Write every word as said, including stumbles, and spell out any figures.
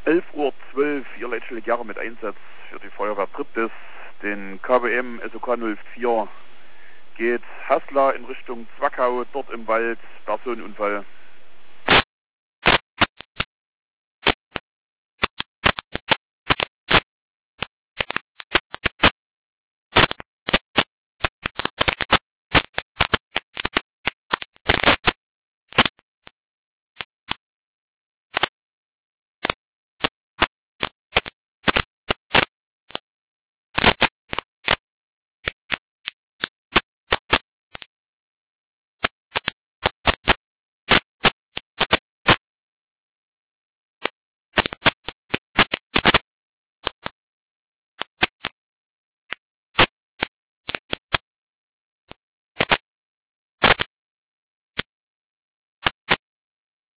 elf Uhr zwölf, Ihr Leitstelle Gera mit Einsatz für die Feuerwehr Triptis. Den K W M S O K null vier geht Hasla in Richtung Zwackau, dort im Wald, Personenunfall.